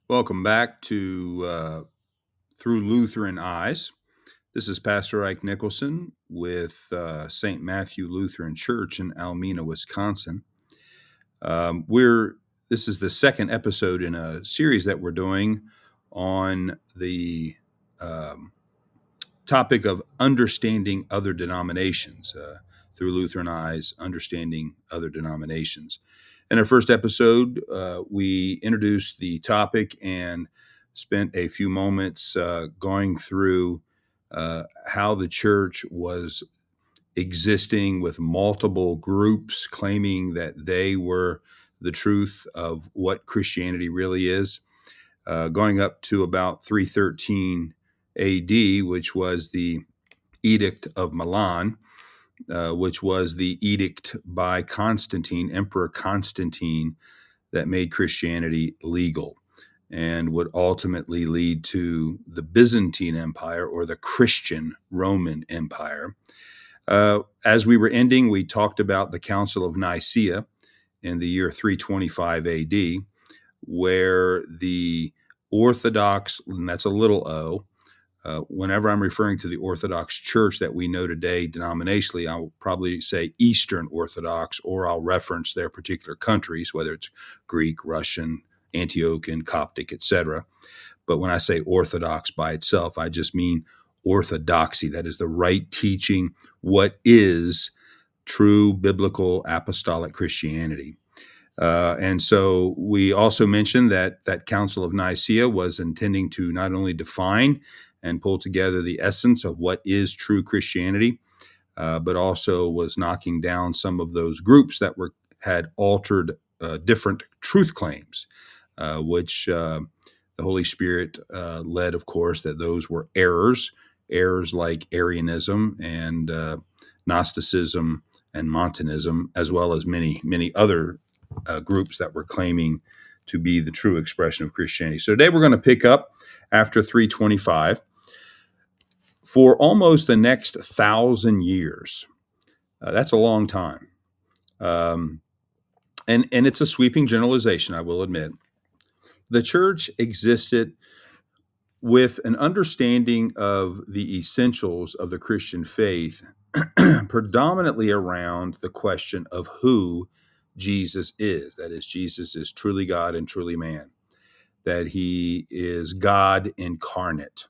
Welcome back to Through Lutheran Eyes. This is Pastor Ike Nicholson with St. Matthew Lutheran Church in Almena, Wisconsin. This is the second episode in a series that we're doing on the um, topic of understanding other denominations through Lutheran Eyes, understanding other denominations. In our first episode, we introduced the topic and spent a few moments going through how the church was existing with multiple groups claiming that they were the truth of what Christianity really is, going up to about 313 AD, which was the Edict of Milan, which was the edict by Constantine, Emperor Constantine, that made Christianity legal and would ultimately lead to the Byzantine Empire or the Christian Roman Empire. As we were ending, we talked about the Council of Nicaea in the year 325 AD, where the Orthodox, and that's a little o, whenever I'm referring to the Orthodox Church that we know today denominationally, I'll probably say Eastern Orthodox, or I'll reference their particular countries, whether it's Greek, Russian, Antiochian, Coptic, etc. But when I say Orthodox by itself, I just mean orthodoxy. That is the right teaching, what is true biblical apostolic Christianity. And so we also mentioned that that Council of Nicaea was intending to not only define and pull together the essence of what is true Christianity, but also was knocking down some of those groups that had altered different truth claims, which the Holy Spirit led, of course, that those were errors like Arianism and Gnosticism and Montanism, as well as many, many other groups that were claiming to be the true expression of Christianity. So today we're going to pick up after 325. For almost the next 1,000 years. That's a long time. And it's a sweeping generalization, I will admit. The church existed with an understanding of the essentials of the Christian faith, predominantly around the question of who Jesus is. That is, Jesus is truly God and truly man, that he is God incarnate.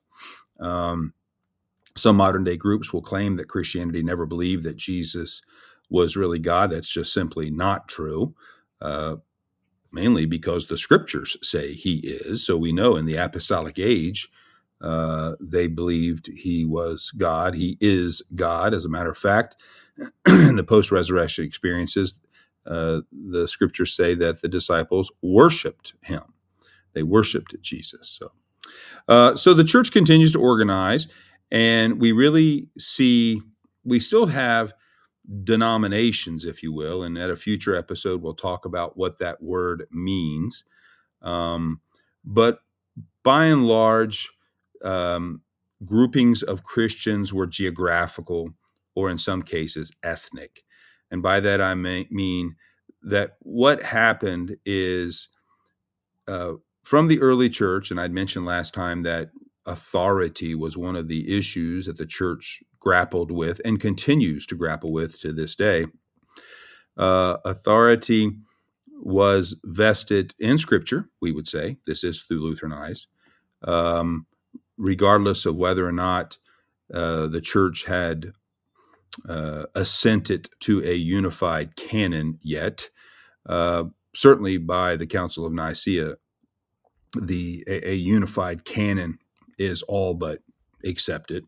Some modern day groups will claim that Christianity never believed that Jesus was really God. That's just simply not true, mainly because the scriptures say he is. So we know in the apostolic age, they believed he was God. He is God. As a matter of fact, in the post-resurrection experiences, the scriptures say that the disciples worshiped him. They worshiped Jesus. So the church continues to organize, and we really see, we still have denominations, if you will, and at a future episode, we'll talk about what that word means. But by and large, groupings of Christians were geographical, or in some cases, ethnic. And by that, I mean that what happened is from the early church, and I'd mentioned last time that authority was one of the issues that the church grappled with and continues to grapple with to this day. Authority was vested in Scripture, we would say. This is through Lutheran eyes, regardless of whether or not the church had assented to a unified canon yet. Certainly by the Council of Nicaea, a unified canon is all but accepted.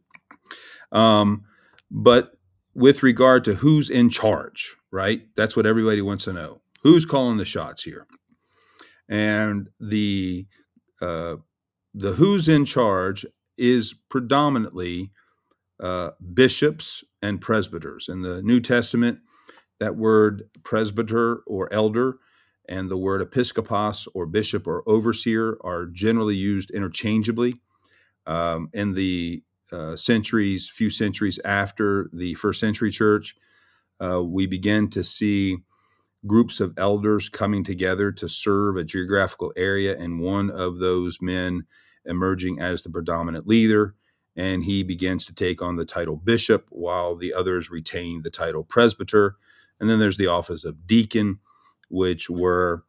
But with regard to who's in charge, right? That's what everybody wants to know. Who's calling the shots here? And the who's in charge is predominantly bishops and presbyters. In the New Testament, that word presbyter or elder and the word episkopos or bishop or overseer are generally used interchangeably. In the few centuries after the first century church, we begin to see groups of elders coming together to serve a geographical area, and one of those men emerging as the predominant leader. And he begins to take on the title bishop, while the others retain the title presbyter. And then there's the office of deacon, which were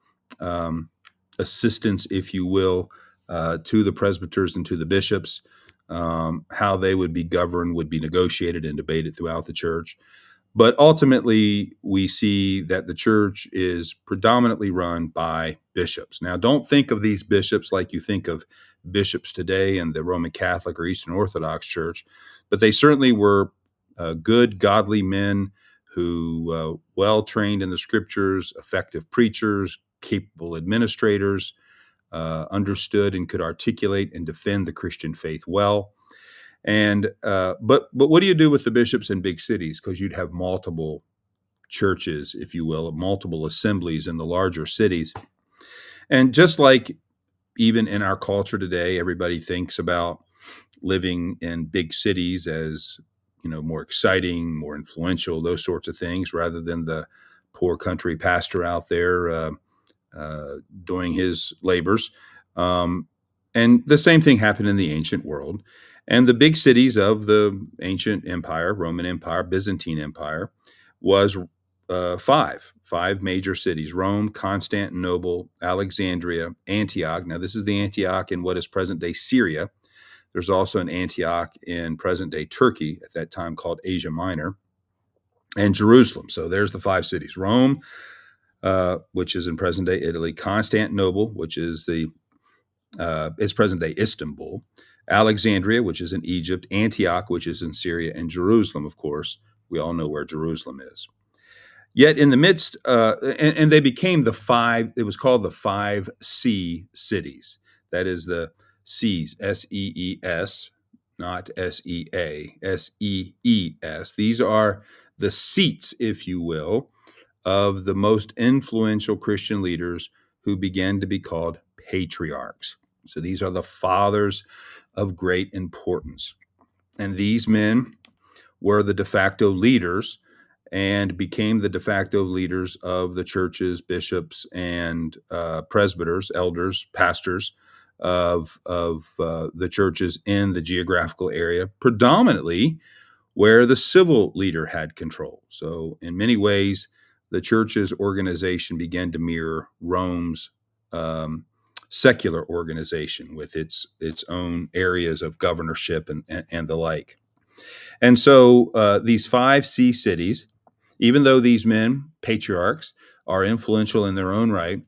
assistants, if you will, to the presbyters and to the bishops. How they would be governed would be negotiated and debated throughout the church. But ultimately, we see that the church is predominantly run by bishops. Now, don't think of these bishops like you think of bishops today in the Roman Catholic or Eastern Orthodox Church, but they certainly were good, godly men who well trained in the scriptures, effective preachers, capable administrators, understood and could articulate and defend the Christian faith well. And but what do you do with the bishops in big cities? Because you'd have multiple churches, if you will, multiple assemblies in the larger cities. And just like even in our culture today, everybody thinks about living in big cities as, more exciting, more influential, those sorts of things, rather than the poor country pastor out there doing his labors. And the same thing happened in the ancient world. And the big cities of the ancient empire, Roman Empire, Byzantine Empire, was five major cities: Rome, Constantinople, Alexandria, Antioch. Now, this is the Antioch in what is present-day Syria. There's also an Antioch in present-day Turkey, at that time called Asia Minor, and Jerusalem. So there's the five cities: Rome, which is in present-day Italy; Constantinople, which is it's present-day Istanbul; Alexandria, which is in Egypt; Antioch, which is in Syria; and Jerusalem, of course. We all know where Jerusalem is. Yet in the midst, and they became the five, it was called the 5C cities. That is the C's, S-E-E-S, not S-E-A, S-E-E-S. These are the seats, if you will, of the most influential Christian leaders who began to be called patriarchs. So these are the fathers of great importance. And these men were the de facto leaders and became the de facto leaders of the churches, bishops, and presbyters, elders, pastors of the churches in the geographical area, predominantly where the civil leader had control. So in many ways, the church's organization began to mirror Rome's secular organization with its own areas of governorship and the like. And so these 5C cities, even though these men, patriarchs, are influential in their own right,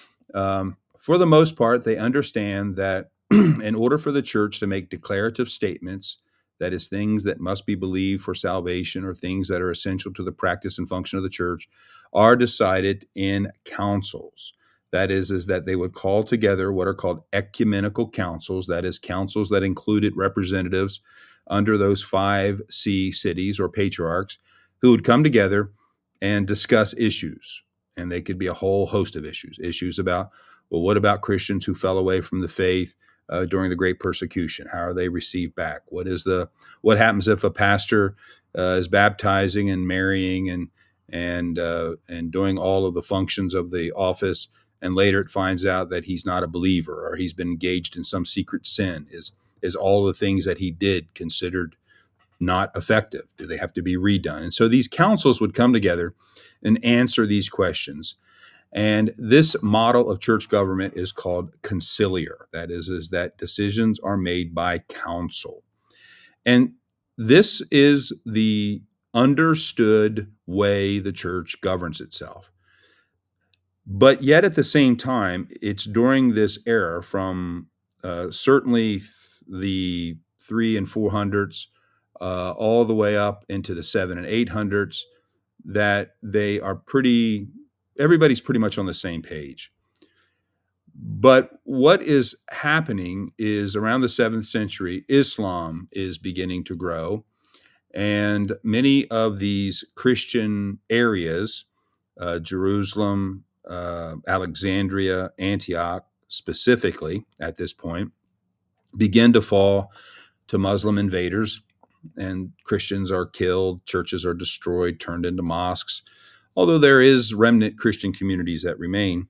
for the most part, they understand that in order for the church to make declarative statements, that is, things that must be believed for salvation or things that are essential to the practice and function of the church, are decided in councils. That is that they would call together what are called ecumenical councils, that is, councils that included representatives under those 5C cities or patriarchs who would come together and discuss issues. And they could be a whole host of issues about, well, what about Christians who fell away from the faith during the Great Persecution? How are they received back? What happens if a pastor is baptizing and marrying and doing all of the functions of the office, and later it finds out that he's not a believer or he's been engaged in some secret sin? Is all the things that he did considered not effective? Do they have to be redone? And so these councils would come together and answer these questions. And this model of church government is called conciliar. That is that decisions are made by council. And this is the understood way the church governs itself. But yet at the same time, it's during this era from certainly the 300s and 400s all the way up into the 700s and 800s that everybody's pretty much on the same page. But what is happening is around the 7th century, Islam is beginning to grow. And many of these Christian areas, Jerusalem, Alexandria, Antioch specifically at this point, begin to fall to Muslim invaders, and Christians are killed, churches are destroyed, turned into mosques, although there is remnant Christian communities that remain,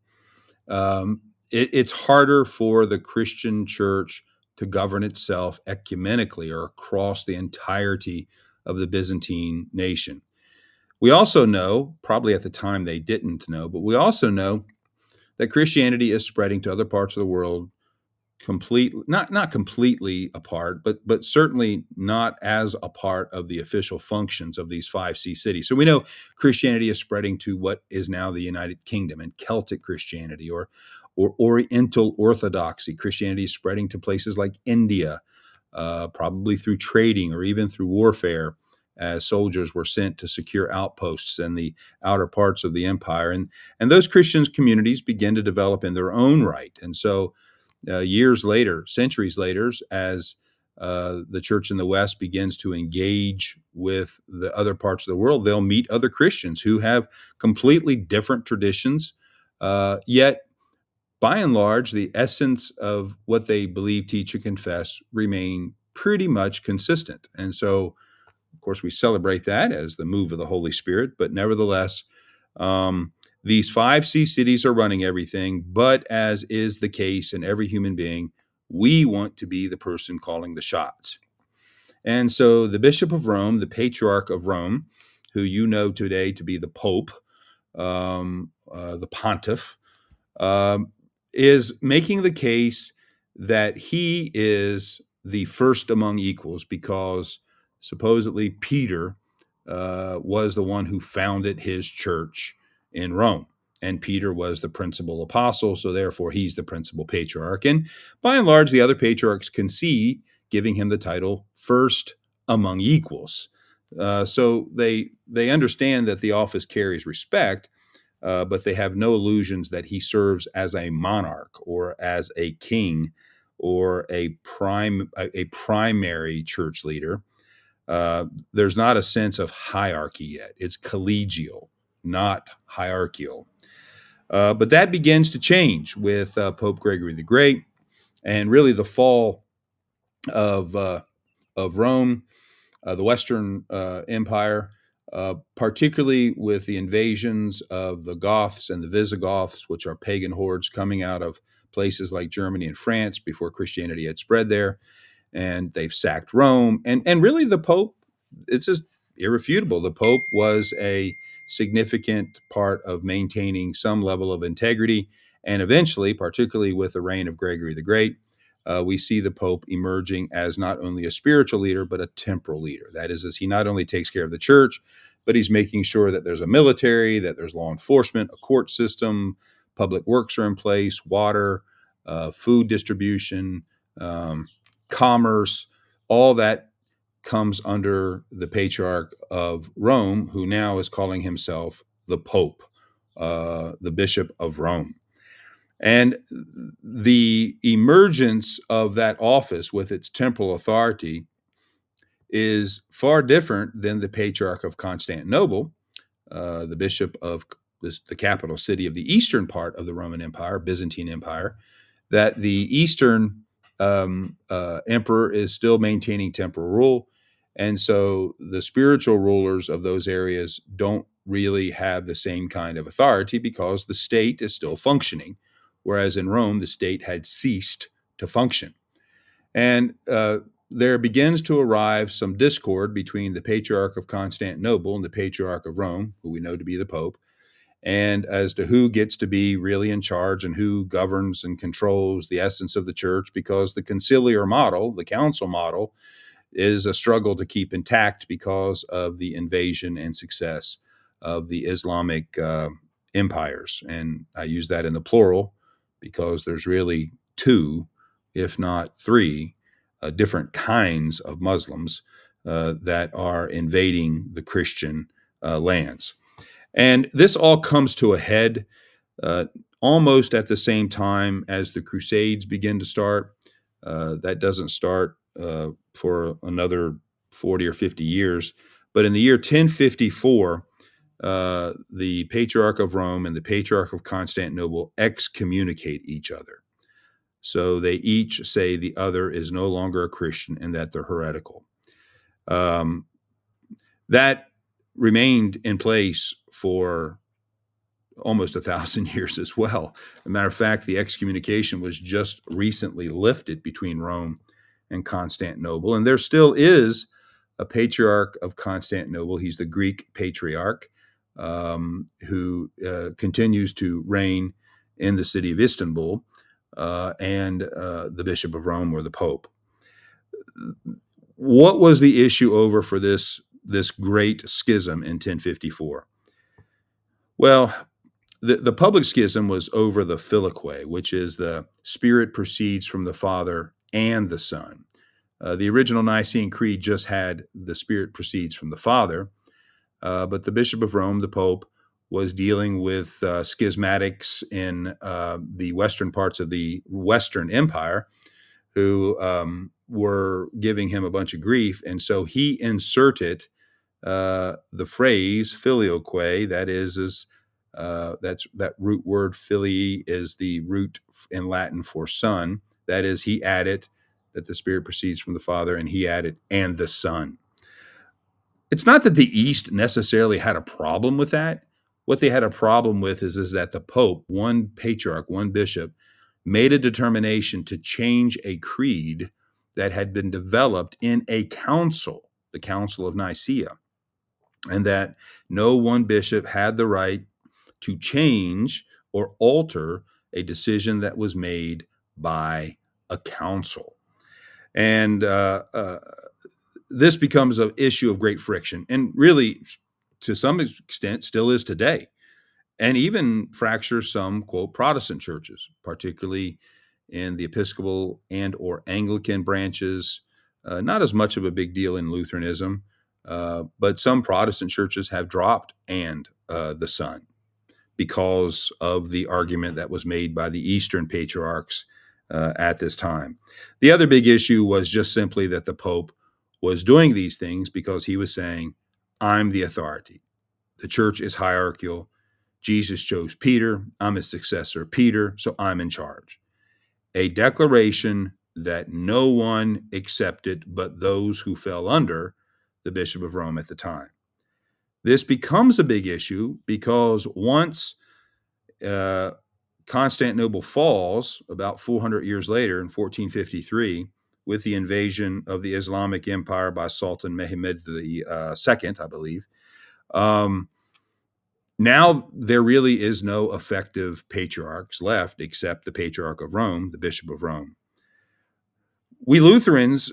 it's harder for the Christian church to govern itself ecumenically or across the entirety of the Byzantine nation. We also know, probably at the time they didn't know, but we also know that Christianity is spreading to other parts of the world not completely apart, but certainly not as a part of the official functions of these 5 cities. So we know Christianity is spreading to what is now the United Kingdom, and Celtic Christianity or Oriental Orthodoxy. Christianity is spreading to places like India, probably through trading or even through warfare, as soldiers were sent to secure outposts in the outer parts of the empire. And those Christian communities begin to develop in their own right. And so years later, centuries later, as the church in the West begins to engage with the other parts of the world, they'll meet other Christians who have completely different traditions, yet by and large, the essence of what they believe, teach, and confess remain pretty much consistent. And so, of course, we celebrate that as the move of the Holy Spirit, but nevertheless, these 5 cities are running everything, but as is the case in every human being, we want to be the person calling the shots. And so the Bishop of Rome, the Patriarch of Rome, who you know today to be the Pope, the Pontiff, is making the case that he is the first among equals because supposedly Peter was the one who founded his church in Rome. And Peter was the principal apostle, so therefore he's the principal patriarch. And by and large, the other patriarchs concede, giving him the title first among equals. So they understand that the office carries respect, but they have no illusions that he serves as a monarch or as a king or a primary church leader. There's not a sense of hierarchy yet. It's collegial, not hierarchical. But that begins to change with Pope Gregory the Great, and really the fall of Rome, the Western Empire, particularly with the invasions of the Goths and the Visigoths, which are pagan hordes coming out of places like Germany and France before Christianity had spread there. And they've sacked Rome. And really the Pope, it's just irrefutable. The Pope was a significant part of maintaining some level of integrity. And eventually, particularly with the reign of Gregory the Great, we see the Pope emerging as not only a spiritual leader, but a temporal leader. That is, as he not only takes care of the church, but he's making sure that there's a military, that there's law enforcement, a court system, public works are in place, water, food distribution, commerce, all that comes under the Patriarch of Rome, who now is calling himself the Pope, the Bishop of Rome. And the emergence of that office with its temporal authority is far different than the Patriarch of Constantinople, the bishop of the capital city of the eastern part of the Roman Empire, Byzantine Empire, that the Eastern emperor is still maintaining temporal rule. And so the spiritual rulers of those areas don't really have the same kind of authority because the state is still functioning, whereas in Rome, the state had ceased to function. And there begins to arrive some discord between the Patriarch of Constantinople and the Patriarch of Rome, who we know to be the Pope, and as to who gets to be really in charge and who governs and controls the essence of the church, because the conciliar model, the council model, is a struggle to keep intact because of the invasion and success of the Islamic empires. And I use that in the plural because there's really 2, if not 3, different kinds of Muslims that are invading the Christian lands. And this all comes to a head almost at the same time as the Crusades begin to start. That doesn't start for another 40 or 50 years. But in the year 1054, the Patriarch of Rome and the Patriarch of Constantinople excommunicate each other. So they each say the other is no longer a Christian and that they're heretical. That remained in place for almost 1,000 years as well. As a matter of fact, the excommunication was just recently lifted between Rome and Constantinople, and there still is a patriarch of Constantinople. He's the Greek patriarch who continues to reign in the city of Istanbul, and the Bishop of Rome, or the Pope. What was the issue over for this great schism in 1054? Well, the public schism was over the Filioque, which is the Spirit proceeds from the Father and the Son. The original Nicene Creed just had the Spirit proceeds from the Father, but the Bishop of Rome, the Pope, was dealing with schismatics in the western parts of the Western Empire who were giving him a bunch of grief. And so he inserted the phrase filioque, that root word filii is the root in Latin for son. That is, he added that the Spirit proceeds from the Father, and he added, and the Son. It's not that the East necessarily had a problem with that. What they had a problem with is that the Pope, one patriarch, one bishop, made a determination to change a creed that had been developed in a council, the Council of Nicaea, and that no one bishop had the right to change or alter a decision that was made by a council. And this becomes an issue of great friction, and really, to some extent, still is today, and even fractures some, quote, Protestant churches, particularly in the Episcopal and or Anglican branches. Not as much of a big deal in Lutheranism, but some Protestant churches have dropped and the Son because of the argument that was made by the Eastern patriarchs at this time. The other big issue was just simply that the Pope was doing these things because he was saying, I'm the authority. The church is hierarchical. Jesus chose Peter. I'm his successor, Peter, so I'm in charge. A declaration that no one accepted but those who fell under the Bishop of Rome at the time. This becomes a big issue because once Constantinople falls about 400 years later in 1453 with the invasion of the Islamic Empire by Sultan Mehmed II, I believe, now there really is no effective patriarchs left except the Patriarch of Rome, the Bishop of Rome. We Lutherans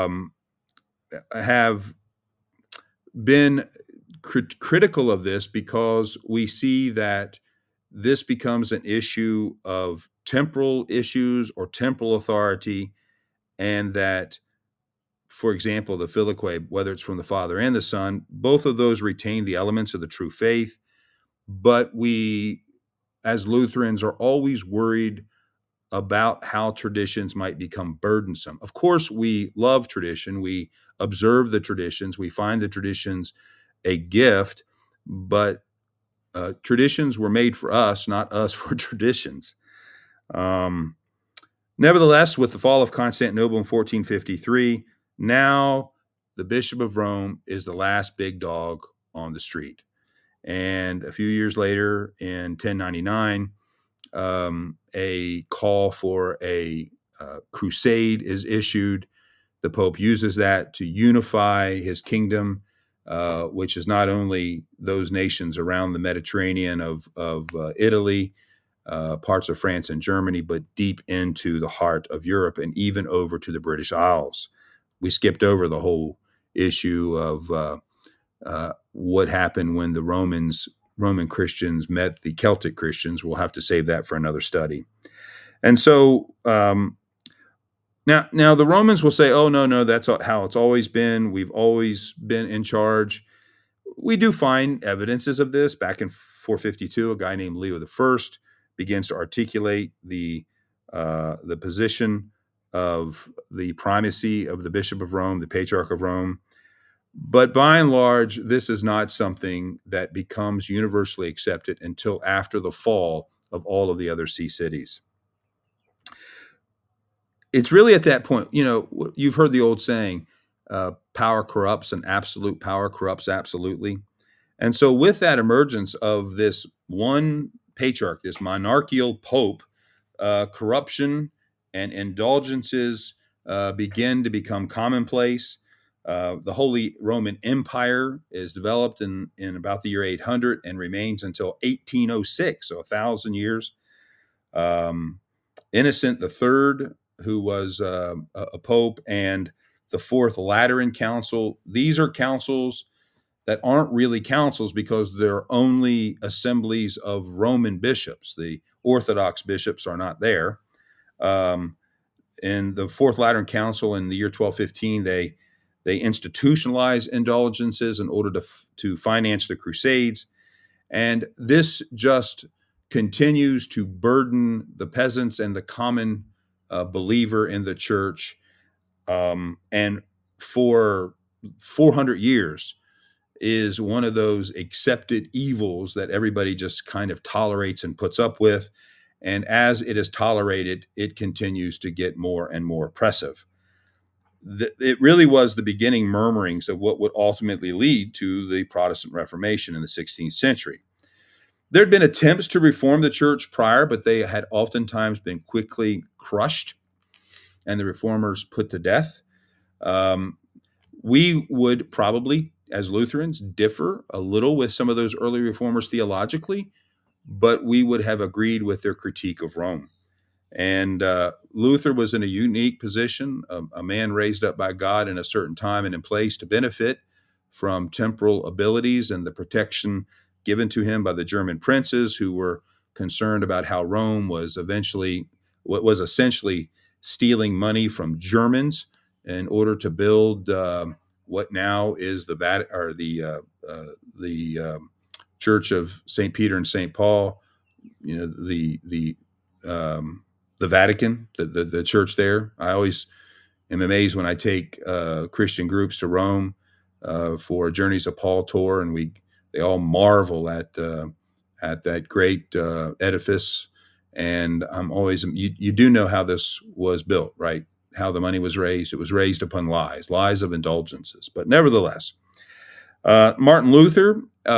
have been critical of this because we see that this becomes an issue of temporal issues or temporal authority, and that, for example, the filioque, whether it's from the Father and the Son, both of those retain the elements of the true faith, but we, as Lutherans, are always worried about how traditions might become burdensome. Of course, we love tradition. We observe the traditions. We find the traditions a gift, but traditions were made for us, not us for traditions. Nevertheless, with the fall of Constantinople in 1453, now the Bishop of Rome is the last big dog on the street. And a few years later, in 1099, a call for a crusade is issued. The Pope uses that to unify his kingdom, which is not only those nations around the Mediterranean of Italy, parts of France and Germany, but deep into the heart of Europe and even over to the British Isles. We skipped over the whole issue of what happened when the Roman Christians met the Celtic Christians. We'll have to save that for another study. And so now the Romans will say, oh, no, that's how it's always been. We've always been in charge. We do find evidences of this. Back in 452, a guy named Leo I begins to articulate the position of the primacy of the Bishop of Rome, the Patriarch of Rome. But by and large, this is not something that becomes universally accepted until after the fall of all of the other see cities. It's really at that point, you've heard the old saying, power corrupts and absolute power corrupts absolutely. And so with that emergence of this one patriarch, this monarchical pope, corruption and indulgences begin to become commonplace. The Holy Roman Empire is developed in about the year 800 and remains until 1806, so 1,000 years. Innocent III, who was a pope, and the Fourth Lateran Council. These are councils that aren't really councils because they're only assemblies of Roman bishops. The Orthodox bishops are not there. In the Fourth Lateran Council in the year 1215, they institutionalized indulgences in order to finance the Crusades. And this just continues to burden the peasants and the common believer in the church. And for 400 years is one of those accepted evils that everybody just kind of tolerates and puts up with. And as it is tolerated, it continues to get more and more oppressive. It really was the beginning murmurings of what would ultimately lead to the Protestant Reformation in the 16th century. There had been attempts to reform the church prior, but they had oftentimes been quickly crushed and the reformers put to death. We would probably, as Lutherans, differ a little with some of those early reformers theologically, but we would have agreed with their critique of Rome. And Luther was in a unique position, a man raised up by God in a certain time and in place to benefit from temporal abilities and the protection given to him by the German princes who were concerned about how Rome was essentially stealing money from Germans in order to build what now is the Church of St. Peter and St. Paul, the Vatican, the church there. I always am amazed when I take Christian groups to Rome for Journeys of Paul tour, and they all marvel at that great edifice. And I'm always, you do know how this was built, right? How the money was raised. It was raised upon lies of indulgences. But nevertheless, Martin Luther,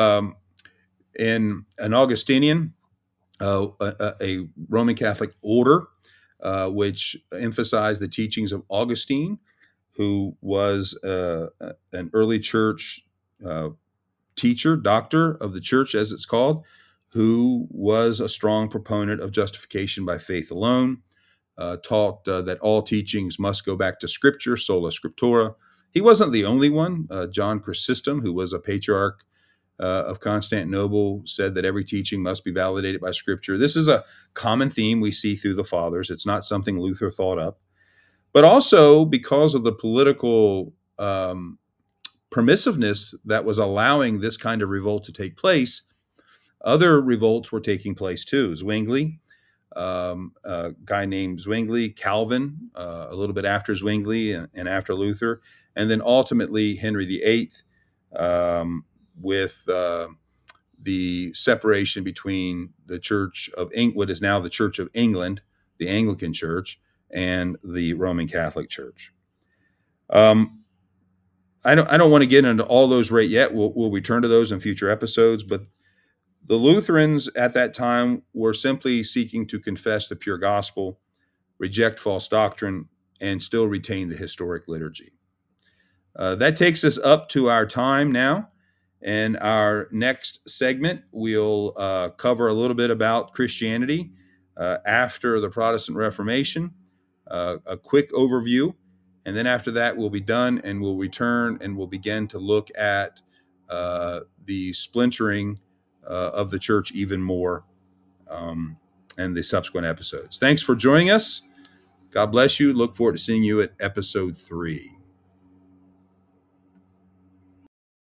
in an Augustinian, a Roman Catholic order, which emphasized the teachings of Augustine, who was an early church teacher, doctor of the church, as it's called, who was a strong proponent of justification by faith alone, taught that all teachings must go back to Scripture, sola scriptura. He wasn't the only one. John Chrysostom, who was a patriarch of Constantinople, said that every teaching must be validated by Scripture. This is a common theme we see through the Fathers. It's not something Luther thought up. But also because of the political permissiveness that was allowing this kind of revolt to take place, other revolts were taking place too. Zwingli, a guy named Zwingli, Calvin, a little bit after Zwingli and after Luther, and then ultimately Henry VIII, with the separation between the Church of what is now the Church of England, the Anglican Church, and the Roman Catholic Church. I don't want to get into all those right yet. We'll return to those in future episodes, but the Lutherans at that time were simply seeking to confess the pure gospel, reject false doctrine, and still retain the historic liturgy. That takes us up to our time now. In our next segment, we'll cover a little bit about Christianity after the Protestant Reformation, a quick overview. And then after that, we'll be done and we'll return and we'll begin to look at the splintering of the church even more and the subsequent episodes. Thanks for joining us. God bless you. Look forward to seeing you at episode 3.